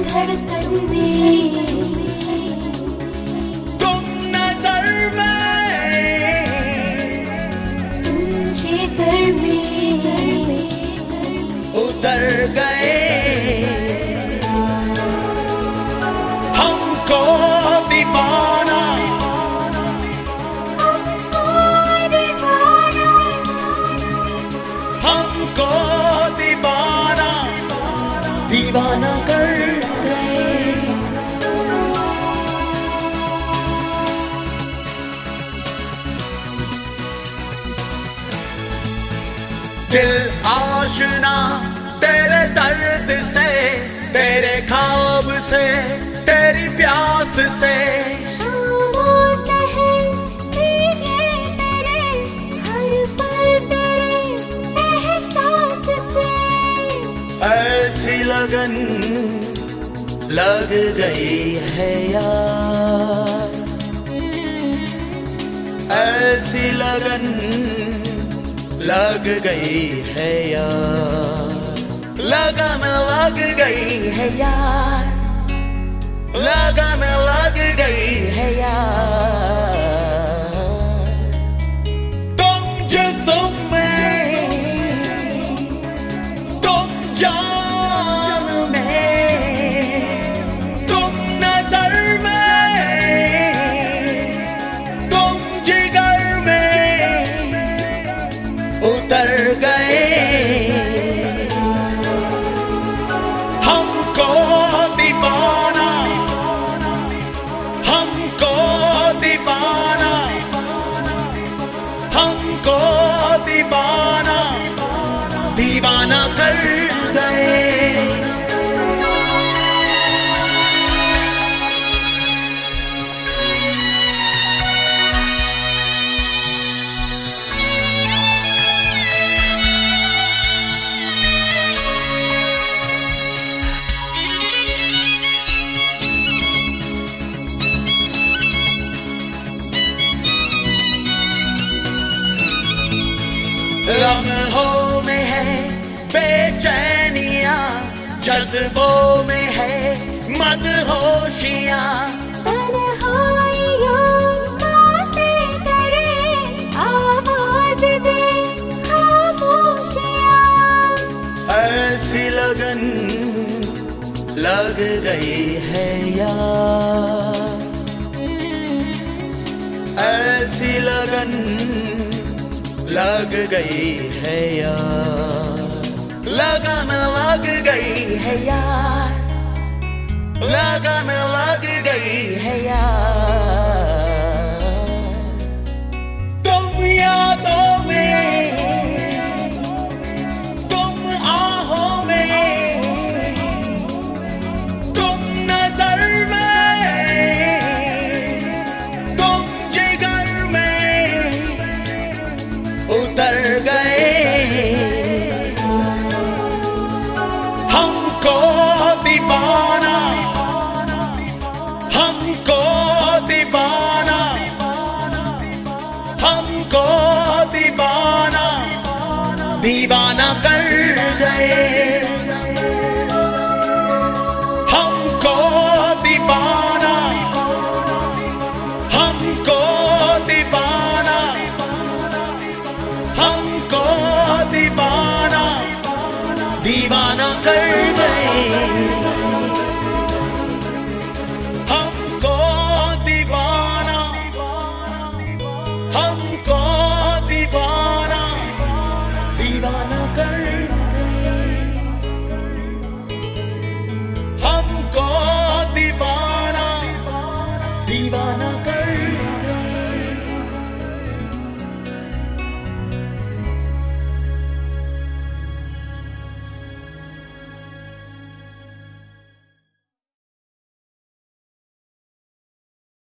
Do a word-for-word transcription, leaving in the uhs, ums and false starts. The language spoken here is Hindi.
धड़कन में, तुम नजर में, तुम जिगर में उतर गए। हमको दीवाना, हमको दीवाना दीवाना कर गए। दिल आशना तेरे दर्द से, तेरे ख्वाब से, तेरी प्यास से। ऐसी लगन लग गई है यार, ऐसी लगन लग गई है यार, लगन लग गई है यार, लगन लग गई है यार। तुम जिस्म में, तुम जान में, तुम नजर में, तुम जिगर में उतर गए। हमको दीवाना, हमको दीवाना, हमको दीवाना दीवाना कर गए। लम्हों में है बेचैनियां, जज्बों में है मदहोशियां। तन्हाइयों बातें करे, आवाज दे खामोशियां। ऐसी लगन लग गई है यार, ऐसी लगन लग गई है यार, लगन लग गई है यार, लगन लग गई है यार। तुम यादों में, तुम आहों में, तुम नजर में, तुम जिगर में उतर गए। हमको दीवाना, हमको दीवाना, हमको दीवाना दीवाना कर गए। हमको दीवाना, हमको दीवाना, हमको दीवाना दीवाना कर गए।